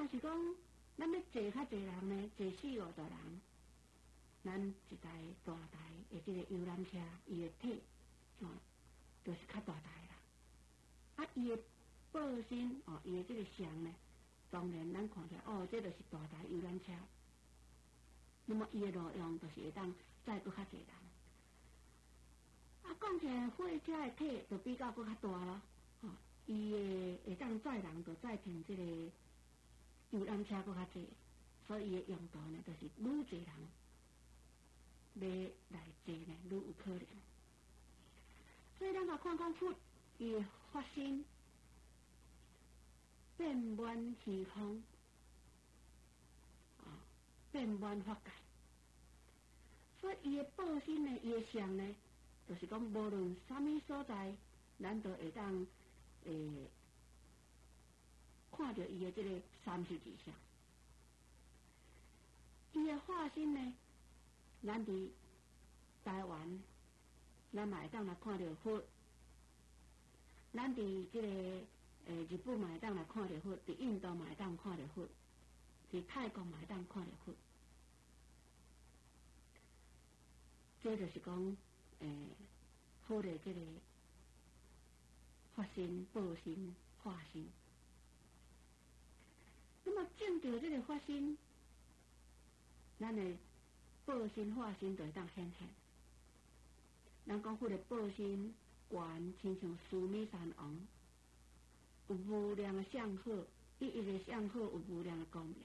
若是讲咱要坐较侪人呢，坐4、5个人，咱一台大台的这个游览车，伊的体就是较大台啦。啊，伊的报薪伊的这个箱呢，当然咱看起来这就是大台游览车。那么伊的路用就是会当载搁较侪人。啊，讲起来火车的体就比较搁较大咯。伊的会当载人，就载平这个游览车搁较侪，所以伊的用途呢，就是愈侪人要来坐呢，愈有可能。所以咱来看佛伊的发心遍满虚空，遍满法界。所以伊的报心呢，伊的相呢，就是讲无论什么所在，咱都会当看到伊的这个32相。伊的化身呢，咱伫台湾，咱嘛会当来看到佛；咱伫这个日本嘛会当来看到佛，伫印度嘛会当看到佛，伫泰国嘛会当看到佛。这就是讲佛的这个发心、报心、化心。那么证到这个发心，咱的报心、化心就会当显现。咱讲佛的报心观，亲像须弥山王，有无量的相好，一个相好有无量的光明。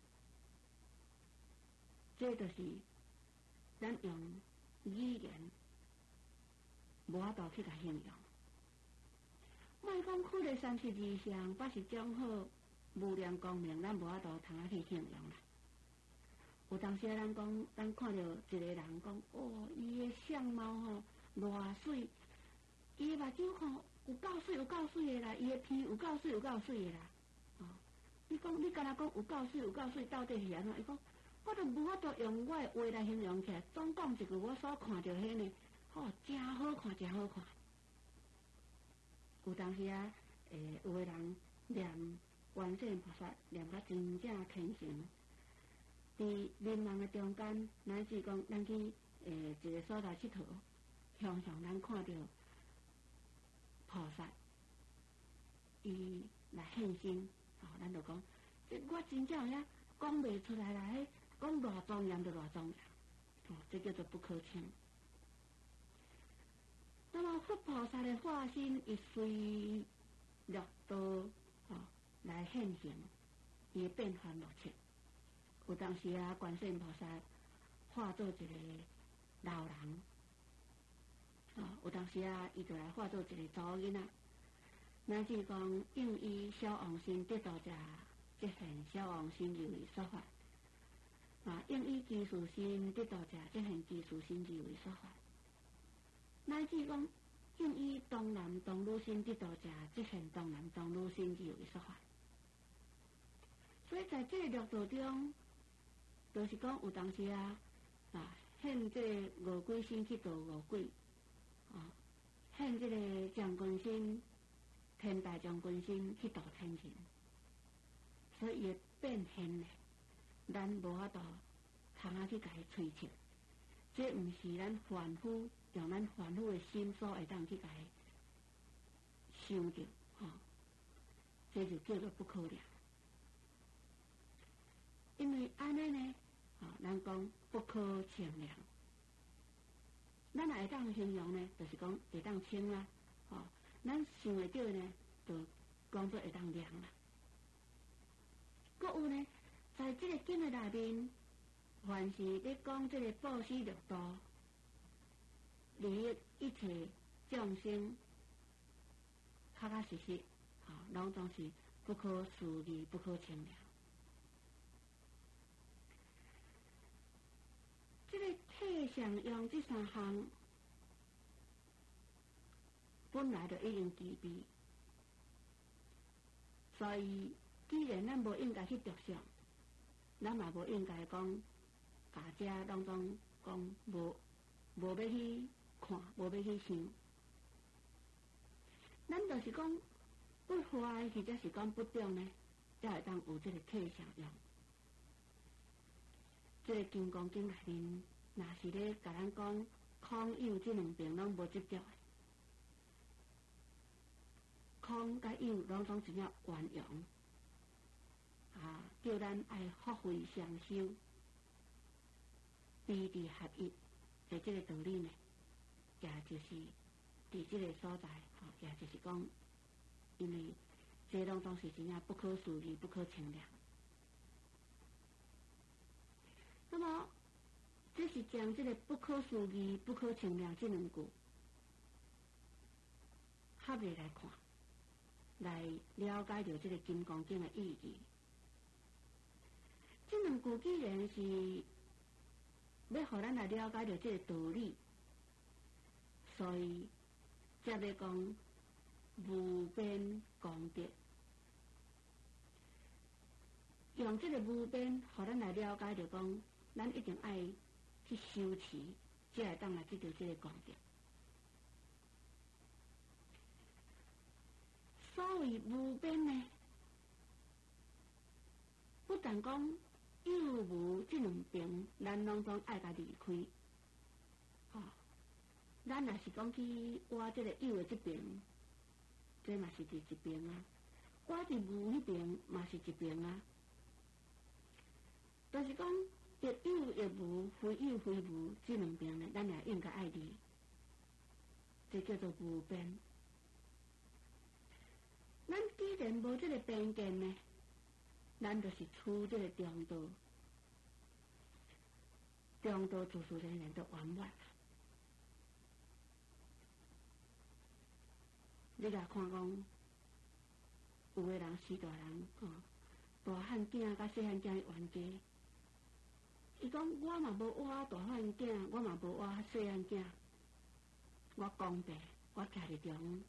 这就是咱用语言无法度去甲形容。莫讲佛的32相，80种好无量光明，咱无法度通去形容啦。有当时咱讲，咱看到一个人讲，伊的相貌偌水，伊的目睭有够水，有够水的啦，伊的鼻有够水，有够水的啦。你敢若讲有够水，有够水，到底是安怎？伊讲，我都无法度用我的话来形容起来。总讲一句，我所看到迄呢，真好看，真好看。有当时有个人念观世音菩萨，念到真正虔诚。伫人人的中间，乃至讲咱去一个所在佚佗，向上咱看到菩萨，伊来现身，咱就讲，我真正有遐讲袂出来啦，讲偌庄严就偌庄严，这叫做不可轻。那么佛菩萨的化身，伊随六道来现形，伊变幻莫测。有当时观世音菩萨化作一个老人，有当时伊就来化作一个查某囡仔，乃至讲应以小王身得道者，即现小王身而为说法；应以居士身得道者，即现居士身而为说法；乃至讲应以童男童女身得道者，即现童男童女身而为说法。所以在这六道中，就是讲有当时现这个五鬼身去度五鬼，现这个将军身、天大将军身去度天神，所以伊的变现呢，咱无法度通去甲伊推测，这毋是咱凡夫用咱凡夫的心所会当去甲伊想着，这就叫做不可能。因为安尼呢，咱讲不可称量。咱会当形容呢，就是讲会当称啦，咱想会到呢，就讲做会当量啦。搁有呢，在这个经的内面，凡是咧讲这个布施六道，利益一切众生，确确实实，拢总是不可思议、不可称量。这个体相用这三项，本来就已经具备，所以既然咱无应该去着想，咱嘛无应该讲大家当中讲无要去看，无要去想。咱就是讲不坏或者是讲不中呢， 才会当有这个体效用。这个金刚经内面，若是咧甲咱讲空有这两边拢无执着的，空甲有拢总一领圆融，叫咱爱福慧双修，悲智合一，的这个道理呢，也就是伫这个所在，也就是讲，因为这拢总是真正不可思议、不可称量。那么，这是将这个不可思议、不可称量这两句合起来看，来了解到这个金刚经的意义。这两句既然是要互咱来了解到这个道理，所以才要讲无边功德。用这个无边，互咱来了解到讲，咱一定爱去修持，才会当来得到这个功德。所谓无边呢，不但讲有无这两边，咱拢总爱甲离开。咱若是讲去挖这个有的这边，这嘛是伫一边啊；挖伫无迄边嘛是一边啊。但是讲得有亦无，非有非无，这两边呢，咱也应该爱离。这叫做无边。咱既然无这个边界呢，咱就是处这个中道。中道自自然然就圆满。你甲看讲，有个人死大人，大汉囝甲细汉囝冤家。伊讲我嘛无挖大汉囝，我嘛无挖细汉囝，我公平，我徛伫中。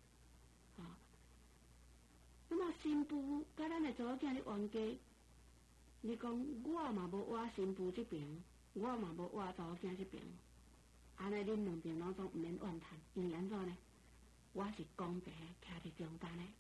那么新妇甲咱的查某囝咧冤家，你讲我嘛无挖新妇这边，我嘛无挖查某囝这边，安尼恁两边拢总毋免怨叹，因为安怎呢？我是公平徛伫中间的。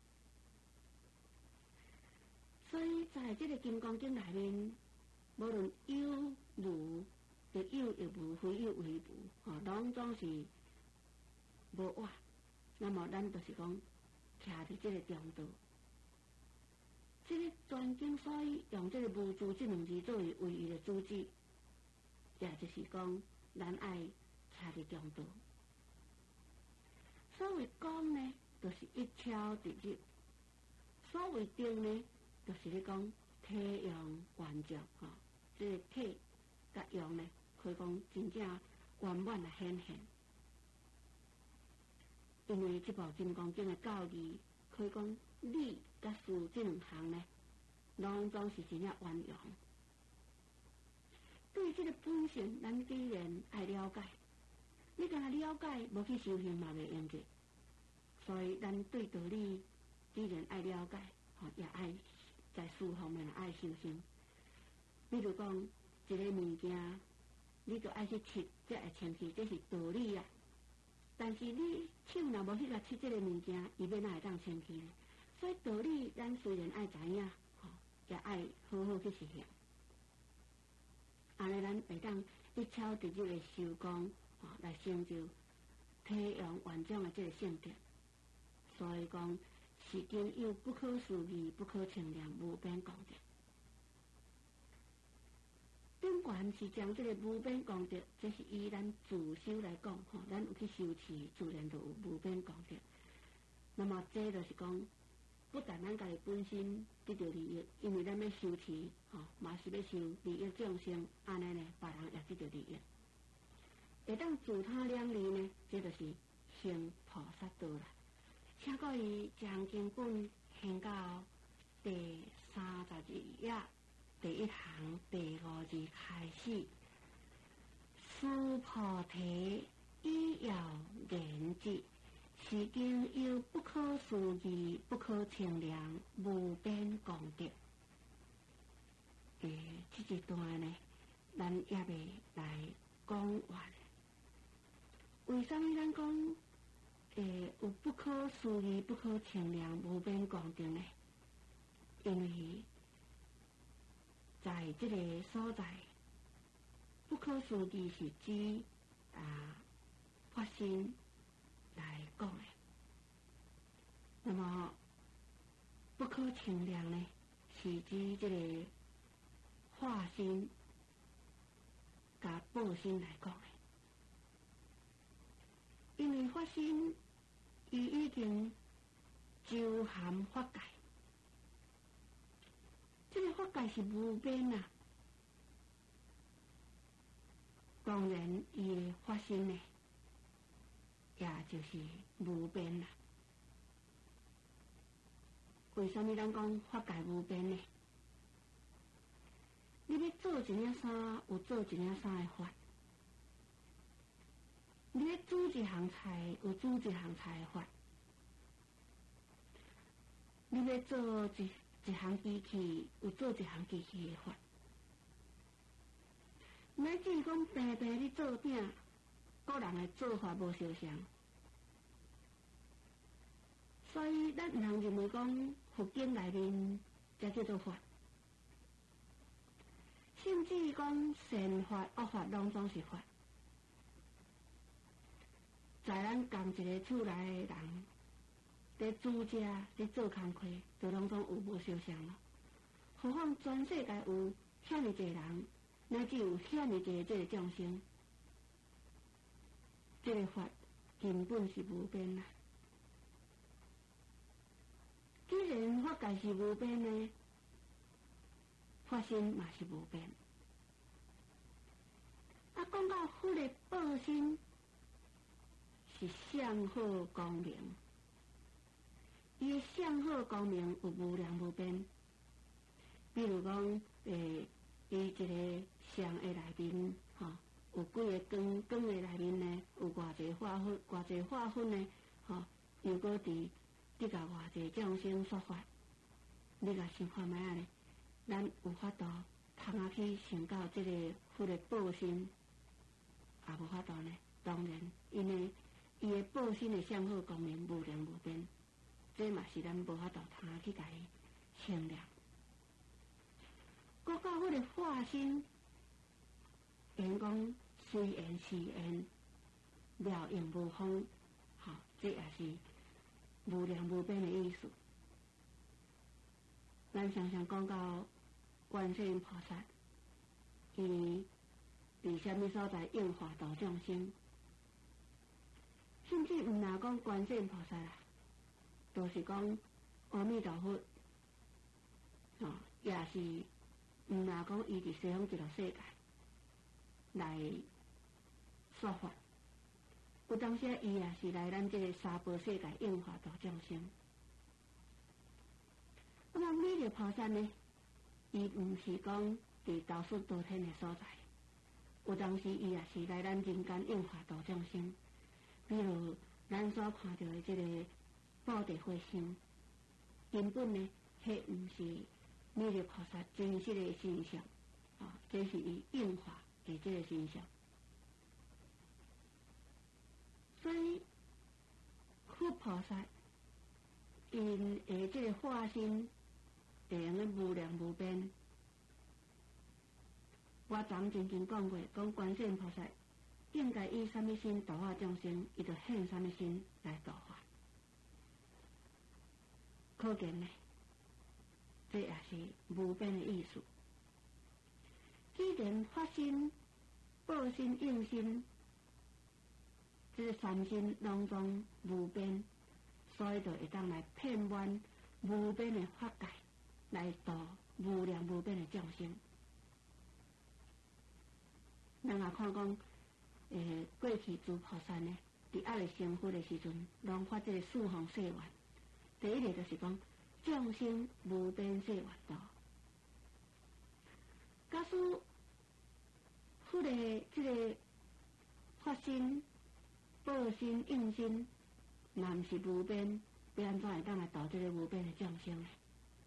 所以在这个金刚经内面，无论有无，得有亦无，非有非无，拢总是无我。那么咱就是讲，徛伫这个中道。这个全经所以用这个无住这两字作为唯一的主旨，也就是讲，咱爱徛伫中道。所谓光呢，就是一超直入；所谓定呢，就是咧讲体用圆照，这个体甲用呢，可以讲真正圆满来显现。因为这部《金刚经》的教义，可以讲理甲事这两项呢，拢总是真正圆融。对这个本性，咱既然爱了解。你敢若了解，无去修行嘛袂用着。所以咱对道理既然爱了解，也爱在事方面爱修行。比如讲一个物件，你就爱去切，才会清气，这是道理啊。但是你手若无去甲切这个物件，伊要哪会当清气呢？所以道理咱虽然爱知影，也爱好好去实行。安尼咱会当一超直入的修功。来成就体用完整的这个性德，所以讲是经有不可思议、不可称量、无边功德。顶悬是将这个无边功德，这是以咱自修来讲，咱有去修持，自然就有无边功德。那么这就是讲，不但咱家己本身得到利益，因为咱要修持，嘛是要修利益众生，安尼呢，别人也得到利益。会当自他两利呢，这就是行菩萨道啦。请各位将经本献到第32页第1行第5字开始。须菩提，以要言之，是经有不可思议、不可称量、无边功德。这一段呢，咱也未来讲完。为什么咱讲有不可思议、不可称量、无边功德呢？ 因为在这个所在，不可思议是指发生来讲的。那么不可称量呢，是指这个化身甲报身来讲的。因为发生伊已经周含法界，这个法界是无边啊。当然，伊的发生呢，也就是无边啦。为什么咱讲法界无边呢？你要做一领衫，有做一领衫的法；你要煮一项菜，有煮一项菜的法；你要做一项机器，有做一项机器的法。乃至讲平平你做鼎，个人的做法无相像，所以咱人认为讲佛经内面才叫做法，甚至讲善法恶法拢总是法。在咱同一个厝内的人，在煮食、在做工课，就拢总有无相像咯。何况全世界有遐尼侪人，乃至有遐尼侪这个众生，这个法根本是无边啦。既然法界是无边的，发生嘛是无边。讲到佛的报身是相好光明，伊的相好光明有无量无边。比如讲，伊一个相的内面，有几个光的内面呢，有偌济化粉，偌济化粉呢，又搁伫甲偌济众生说法，你甲想看觅啊咧？咱有法度通去想到这个佛的报身，也无法度呢。当然，因为伊的报身的相好光明无量无边，这嘛是咱无法度通去甲伊衡量。国到佛的化身，言讲随缘是缘，了用无方，这也是无量无边的意思。咱常常讲到观世音菩萨，伊伫什么所在应化度众生，甚至毋若讲观世音菩萨啦，都是讲阿弥陀佛，也是毋若讲伊伫西方极乐世界来说法，有当时伊也是来咱这个三宝世界应化度众生。那么弥勒菩萨呢，伊毋是讲伫道术道天的所在，有当时伊也是来咱人间应化度众生。比如咱所看到的这个布地火星，根本呢，迄毋是弥勒菩萨真实的形象，这是伊应化的这个形象。所以佛菩萨因的这个化身，会用的无量无边。我曾经讲过，讲观世音菩萨应该以什么身度化众生，伊就现什么身来度化。可见呢，这也是无边的意思。既然发心、报身、应身，这三身拢总无边，所以就会当来遍满无边的法界，来度无量无边的众生。咱也看讲，过去诸菩萨呢，伫还未成佛的时阵，拢发这个四方誓愿。第一个就是讲众生无边誓愿度。假使佛的这个发心、报身、应身，若毋是无边，要安怎会当来度这个无边的众生呢？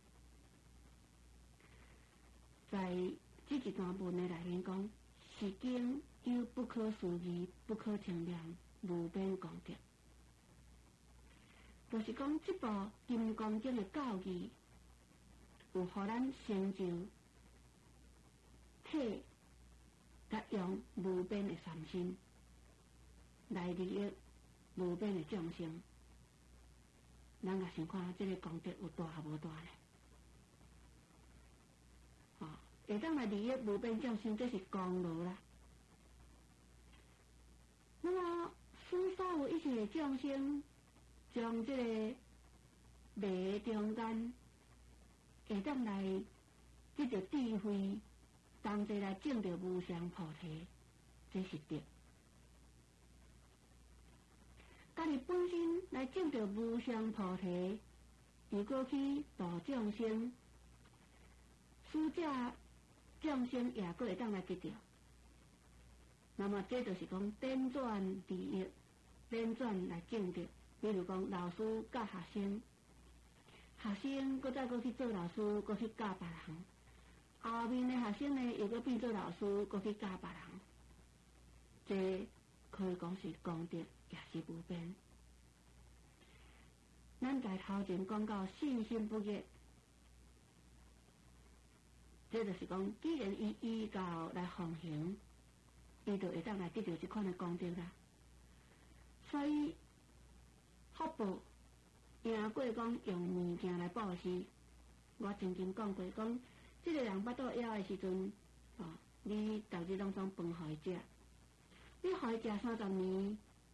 在这一段文的内面讲，是经有不可思议、不可称量、无边功德。就是讲，这部《金刚经》的教义， 有互咱成就体甲用无边的三身来利益无边的众生。咱甲想看这个功德有大无大呢？会当来利益无边众生，这是功劳啦。那么，使所有一切的众生，将这个迷中间，会当来得到智慧，同齐来证到无上菩提，这是对。家己本身来证到无上菩提，如果去度众生，使这众生也阁会当来得到。那么这就是讲点转利益，点转来证得。比如讲老师教学生，学生搁再搁去做老师，搁去教别人。后面的学生呢，又搁变做老师，搁去教别人。这可以讲是功德，也是无边。咱在头前讲到信心不灭，这就是讲，既然伊依教来奉行，伊就会当来得到这款的功德啦。所以福报赢过讲用物件来报施。我曾经讲过，讲这个人巴肚枵的时阵，你逐日拢总饭互伊食，你互伊食30年，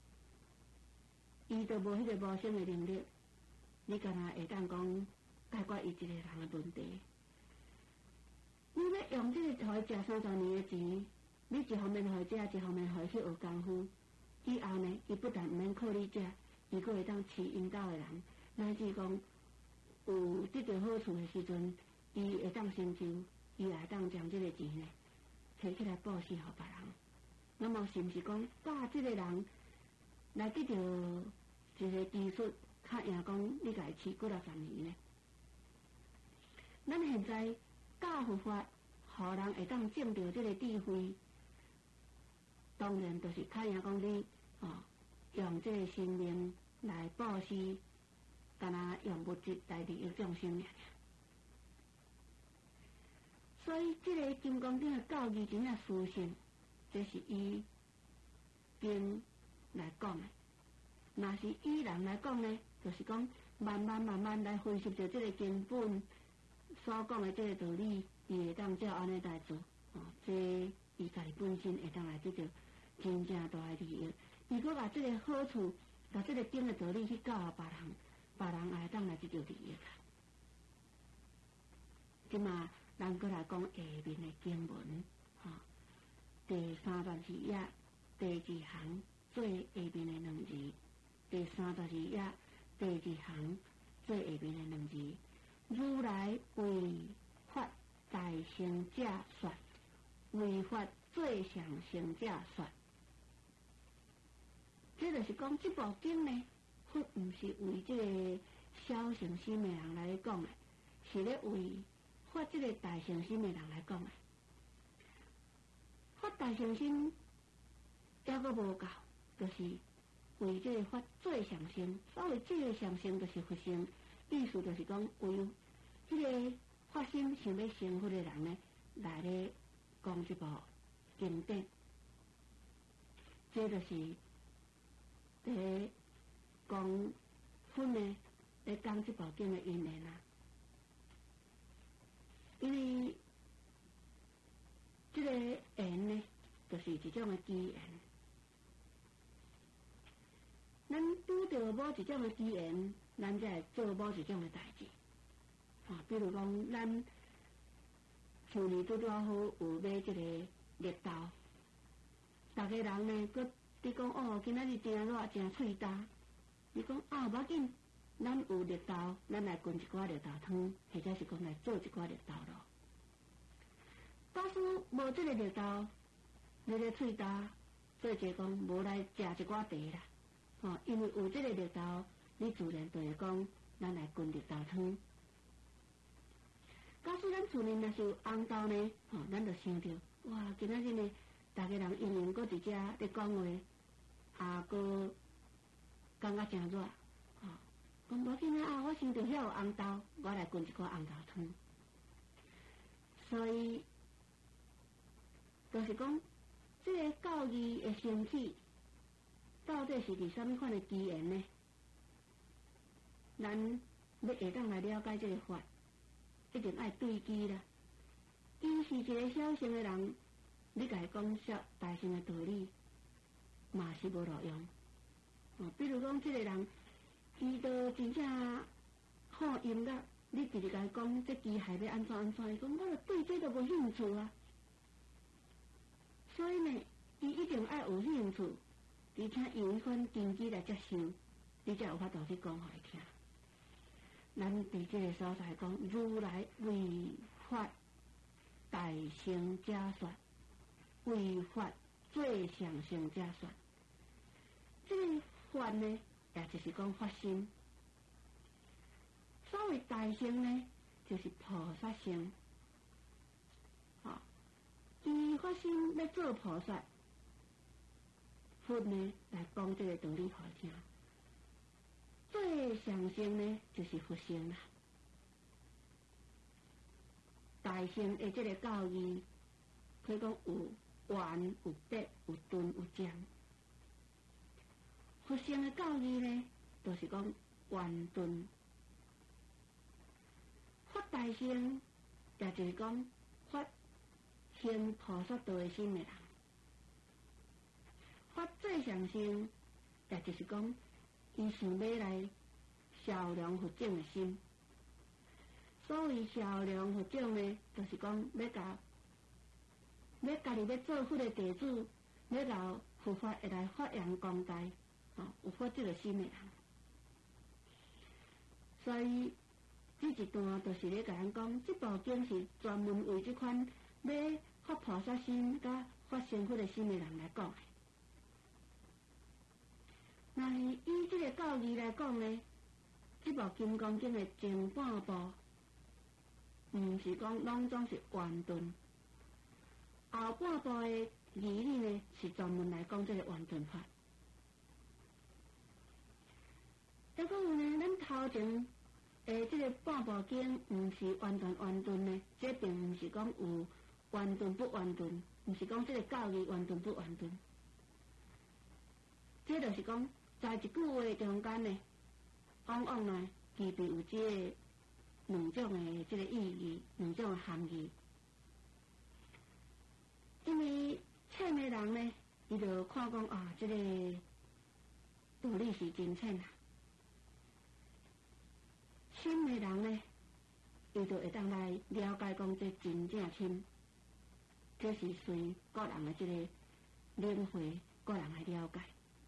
伊就无迄个无生的能力。你干那会当讲解决伊一个人的问题？你要用这个互伊食30年的钱，你一方面互伊食，一方面互伊去学功夫，以后呢，伊不但毋免靠你食，伊阁会当饲因兜的人，乃至讲有得到好处的时阵，伊会当成就，伊也会当将这个钱呢摕起来布施互别人。那么是毋是讲教这个人来得到一个技术？较赢讲你甲伊饲几60年呢？咱现在教佛法，互人会当证到这个智慧，当然就是较赢讲你用这个生命来布施，干那用物质来利益众生尔。所以这个金刚经的教义真正殊胜，这是以经来讲的。若是以人来讲呢，就是讲慢慢来分析着这个经本所讲的这个道理，伊会当照安尼来做，这伊家己本身会当来得到真正大的利益。如果把这个好处，把这个经的道理去教别人，别人也会当来得到利益啦。即嘛，咱过来讲下面的经文，第32页第2行做下面的2字。第32页第2行做下面的2字，如来为法大成者说，为法最上成者说。这就是讲这部经呢，佛毋是为这个小乘心的人来讲的，是咧为发这个大乘心的人来讲的。发大乘心还阁无够，就是为这个法最上乘。所谓这个上乘，就是佛乘，意思就是讲为这个发心想要成佛的人呢，来咧讲这部经典。这就是讲佛呢咧讲这部经的因缘啊。因为这个缘呢，就是一种的机缘。咱拄到某一种的机缘，咱才会做某一种的代志。比如讲，咱去年拄好有买这个绿豆，大家人呢，佮你讲今仔日真热，真脆焦。你讲无要紧，咱有绿豆，咱来滚一寡绿豆汤，或者是讲来做一寡绿豆咯。假使无这个绿豆，你咧脆焦，所以就讲无来食一寡茶啦。因为有这个绿豆，你自然就会讲，咱来滚绿豆汤。假使咱厝里若是有红豆呢，咱就想着，哇，今仔日呢，大家人因缘搁伫遮咧讲话，搁感觉真热，讲无紧啊，我想着遐有红豆，我来滚一锅红豆汤。 所以就是讲，这个教义的兴起，到底是伫什么款的机缘呢？咱要会当来了解这个法，一定爱对机啦。伊是一个小乘的人，你甲伊讲说大乘的道理，嘛是无路用。比如讲，这个人，伊都真正好音乐，你直直甲伊讲，这机械要安怎安怎，伊讲我对这都无兴趣啊。所以呢，伊一定爱有兴趣，而且用一款根基来接受，你才有法度去讲互伊听。咱伫这个所在讲，如来为法大乘假说，为法最上乘假说。这个法呢，也就是讲发心。所谓大乘呢，就是菩萨乘。伊发心要做菩萨，佛呢来讲这个道理互伊听。最上乘呢，就是佛乘啦。大乘的这个教义，可以讲有圆、有德、有顿、有将。佛乘的教义呢，就是讲圆顿。发大乘，也就是讲发行菩萨道的心的人。发最上乘，也就是讲伊想要来孝良佛种的心。所谓孝良佛种呢，就是讲要家己要做佛的弟子，要甲佛法会来发扬光大，有发这个心的人。所以这一段就是咧甲咱讲，这部经是专门为这款要发菩萨心、甲发成佛的心的人来讲的。那是以这个教义来讲呢，这部《金刚经》的前半部，唔是讲拢总是圆顿，后半部的义理呢是专门来讲这个圆顿法。再讲呢，咱头前这个半部经唔是完全圆顿呢，这并唔是讲有圆顿不圆顿，唔是讲这个教义圆顿不圆顿，这就是讲。在一句话中间呢，往往呢，具备有这个两种的这个意义，两种的含义。因为浅的人呢，伊就看讲啊，这个道理是真浅啊；深的人呢，伊就会当来了解讲这真正深。这是随个人的这个领会，个人来了解。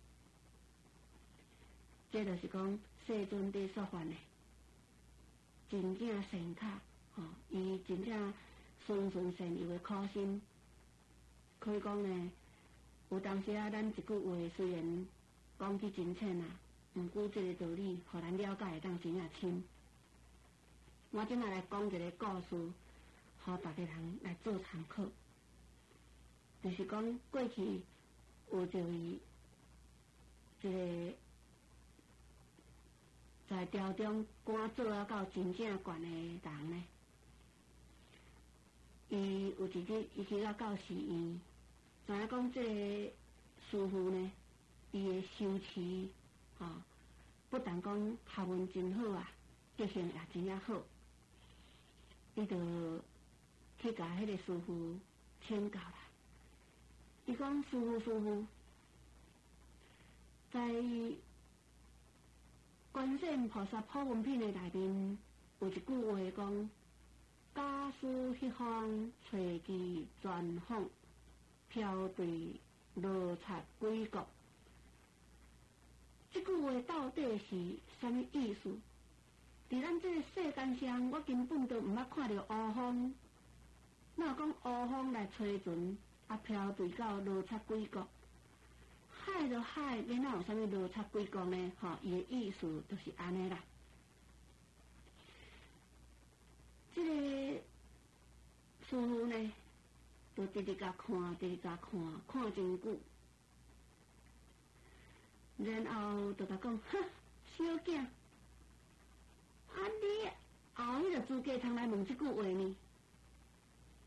这就是讲世尊伫说法呢，真正善巧，伊真正纯纯善意的苦心，可以讲呢，有当时啊，咱一句话虽然讲起真浅啊，毋过这个道理，互咱了解会当真正深。我今仔来讲一个故事，互大家人来做参考，就是讲过去有一位这个。在朝中官做到真正悬的人呢，伊有一日伊去到教士院，知影讲这个师傅呢，伊的修持不但讲学问真好啊，德行也真正好，伊就去甲迄个师傅请教啦。伊讲师傅，在观世音菩萨普门品的内面有一句话讲：假使迄方吹机转放，飘对罗刹鬼国。这句话到底是什么意思？伫咱这个世间上，我根本都毋捌看到乌风，哪讲乌风来吹船，飘对到罗刹鬼国。海就海，你哪有啥物罗刹鬼国呢？伊的意思就是安尼啦。这个师傅呢，就直直甲看，看真久，然后就甲讲：哼，小囝，你后迄个资格通来问这句话呢？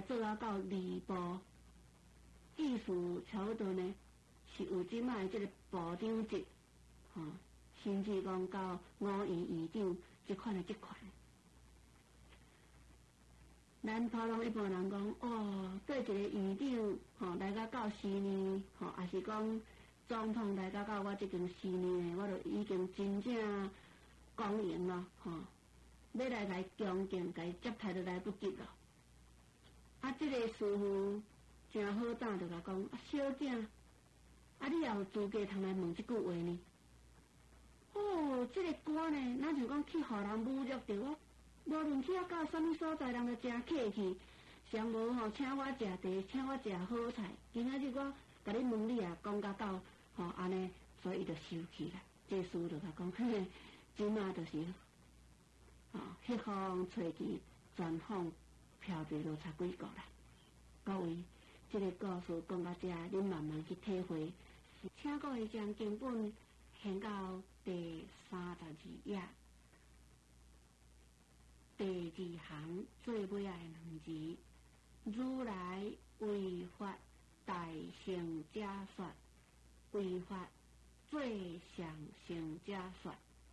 做到2部，意思差不多呢，是有即卖即个部长级，甚至讲到5院院长即款的即款。咱普通一般人讲，对一个院长，来到4年，也是讲总统来到我这间4年，我就已经真正公营了，要来恭敬，该接待都来不及了。这个师傅真好胆，就甲讲，小姐，你也有资格通来问这句话呢？这个官呢，咱像讲去互人侮辱着我。无论去到什么所在，人就真客气。上无请我食茶，请我食好菜。今仔日我甲你问你啊，讲到安尼，所以伊就生气啦。这师就甲讲，即马就是迄方吹气全放飘地落差几个啦。各位，这个故事讲到这，恁慢慢去体会。请各位将经本掀到第32页。第2行最尾的2字，如来为法大成者说，为法最上成者说。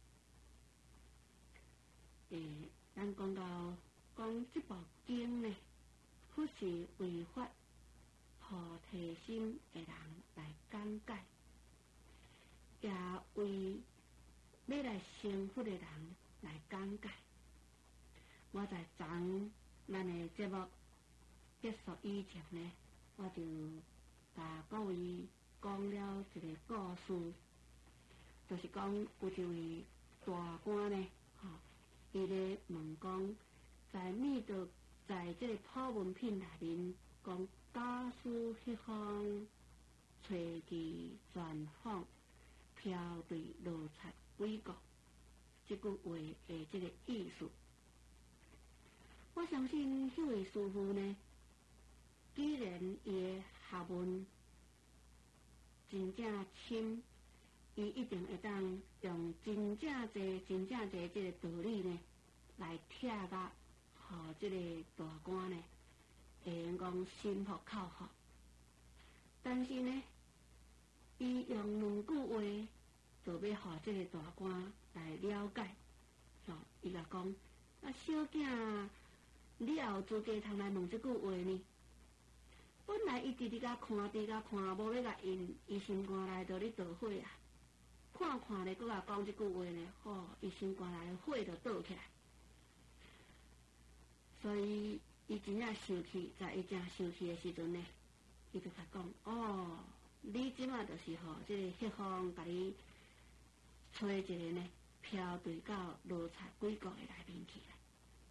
咱讲到这部经呢，不是为法菩提心的人来讲解，也为要来成佛的人来讲解。我在咱的节目结束以前呢，我就甲各位讲了一个故事，就是讲有一位大官呢，伊咧问讲，在这个普文品内面讲，假使迄方吹气全放，飘对落擦几个，这句话的这个意思。我相信迄位师傅呢，既然伊的学问真正深，伊一定会当用真正侪这个道理呢，来拆甲，这个大官呢，会用讲心服口服。但是呢，伊用2句话，就要互这个大官来了解。伊甲讲，小囝。你也有资格通来问这句话呢？本来伊直甲看，无要甲因，伊心肝内就咧倒火啊！看咧，搁甲讲这句话呢，伊心肝内火就倒起来。所以伊真正生气，在伊正生气的时阵呢，伊就甲讲，你即马就是这个迄方甲你吹一个呢，飘对到落擦几个的内面去啦。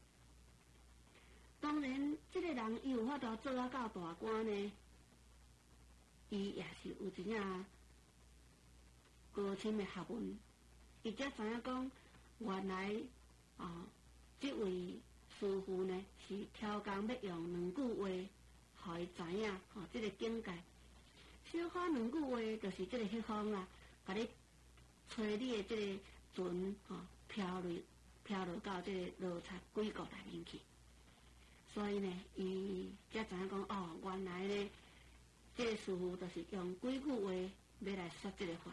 当然，这个人伊有法度做到大官呢，伊也是有一领高深的学问，伊才知影讲，原来这位师傅呢是挑工要用2句话，互伊知影这个境界。小可2句话，就是这个迄方啦，甲你吹你的这个船飘落到这个落擦几个内面去。所以呢，伊才知影讲，原来呢，这个师傅就是用几句话要来说这个法。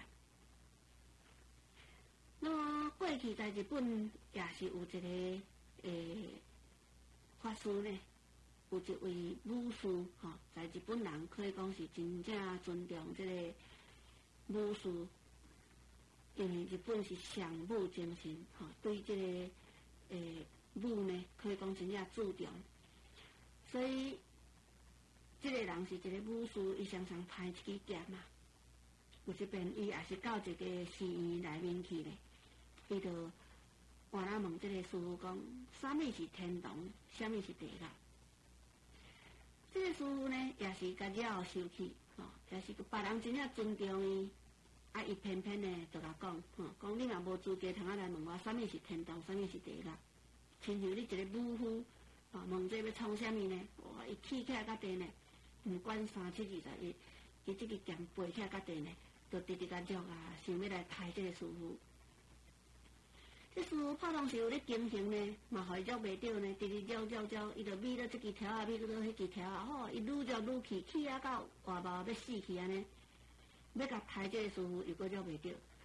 那么过去在日本也是有一个法师呢，有一位武士在日本人可以讲是真正尊重这个武士，因为日本是尚武精神对这个武呢，可以讲真正注重。所以，这个人是一个武士，伊常常派一支剑嘛。有一遍，伊也是到一个寺院内面去咧，伊就换来问这个师傅讲：什么是天堂？什么是地狱？这个师傅呢，也是甲了生气，也是别人真正尊重伊，伊偏偏呢就甲讲，讲你若无资格通来问我，什么是天堂？什么是地狱？亲像你一个武夫。问这要创啥物呢？伊起起来到地呢，毋管3、7、20，伊这个剑背起来到地呢，就直直甲弱啊，想要来杀这个师傅。这师傅拍当时有咧经营呢，嘛互伊捉袂着呢，直直照，伊就咪到这支条啊，咪到迄支条啊，吼，伊愈照愈气，气啊到活毛要死去安尼，要甲抬这个师傅又搁捉袂着。